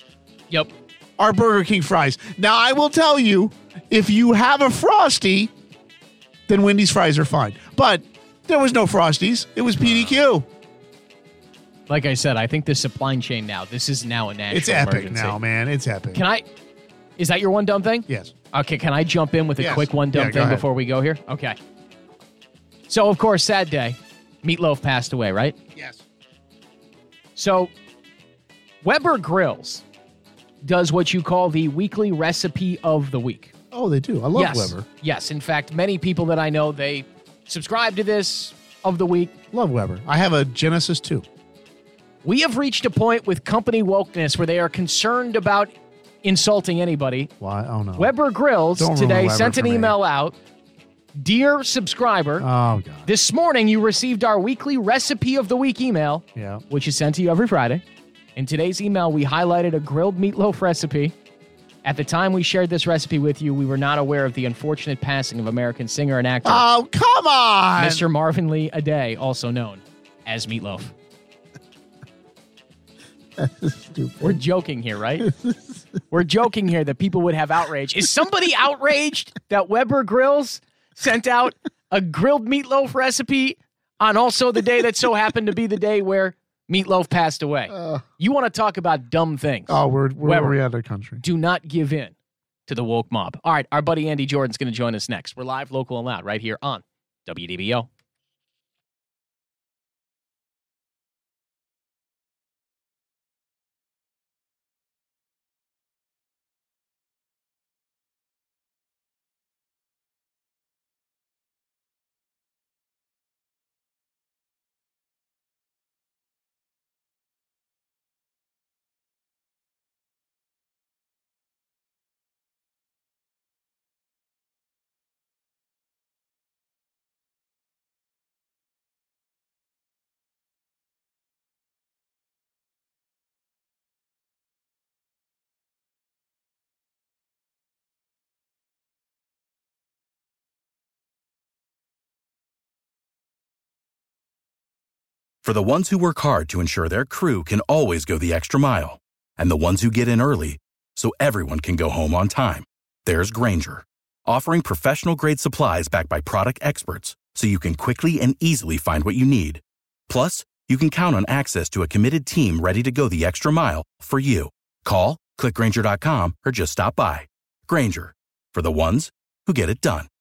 are Burger King fries. Now, I will tell you, if you have a Frosty, then Wendy's fries are fine. But there was no Frosties. It was PDQ. Like I said, I think the supply chain now, this is now a national It's epic emergency. now, man. It's epic. Is that your one dumb thing? Yes. Okay, can I jump in with a quick one dumb thing before we go here? Okay. So, of course, sad day. Meatloaf passed away, right? Yes. So, Weber Grills does what you call the weekly recipe of the week. Oh, they do. I love Weber. Yes. In fact, many people that I know, they subscribe to this of the week. Love Weber. I have a Genesis 2. We have reached a point with company wokeness where they are concerned about insulting anybody. Why? Oh, no. Weber Grills today sent an email out. Dear subscriber, God. This morning you received our weekly recipe of the week email, which is sent to you every Friday. In today's email, we highlighted a grilled meatloaf recipe. At the time we shared this recipe with you, we were not aware of the unfortunate passing of American singer and actor. Oh, come on! Mr. Marvin Lee Aday, also known as Meatloaf. Stupid. We're joking here, right? We're joking here that people would have outrage. Is somebody outraged that Weber Grills sent out a grilled meatloaf recipe on also the day that so happened to be the day where Meatloaf passed away? You want to talk about dumb things. Oh, we're Weber, out of the country. Do not give in to the woke mob. All right, our buddy Andy Jordan's going to join us next. We're live, local, and loud right here on WDBO. For the ones who work hard to ensure their crew can always go the extra mile, and the ones who get in early so everyone can go home on time, there's Grainger, offering professional-grade supplies backed by product experts so you can quickly and easily find what you need. Plus, you can count on access to a committed team ready to go the extra mile for you. Call, click Grainger.com, or just stop by. Grainger, for the ones who get it done.